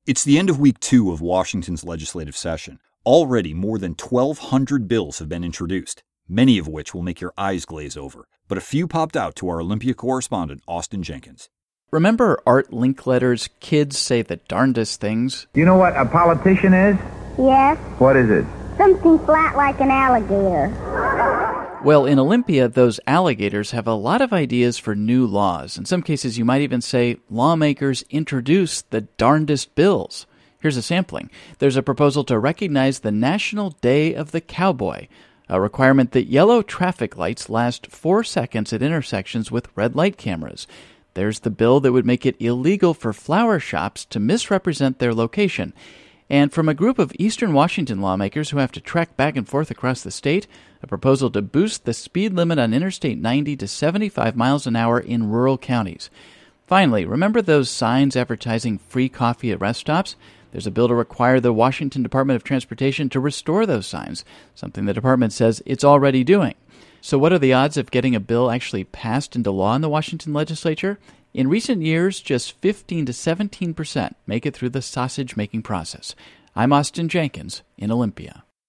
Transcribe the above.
It's the end of week 2 of Washington's legislative session. Already, more than 1,200 bills have been introduced, many of which will make your eyes glaze over. But a few popped out to our Olympia correspondent, Austin Jenkins. Remember Art Linkletter's Kids Say the Darndest Things? Do you know what a politician is? Yes. What is it? Something flat like an alligator. Well, in Olympia, those alligators have a lot of ideas for new laws. In some cases, you might even say lawmakers introduce the darndest bills. Here's a sampling. There's a proposal to recognize the National Day of the Cowboy, a requirement that yellow traffic lights last 4 seconds at intersections with red light cameras. There's the bill that would make it illegal for flower shops to misrepresent their location. And from a group of Eastern Washington lawmakers who have to trek back and forth across the state, a proposal to boost the speed limit on Interstate 90 to 75 miles an hour in rural counties. Finally, remember those signs advertising free coffee at rest stops? There's a bill to require the Washington Department of Transportation to restore those signs, something the department says it's already doing. So what are the odds of getting a bill actually passed into law in the Washington legislature? In recent years, just 15 to 17% make it through the sausage-making process. I'm Austin Jenkins in Olympia.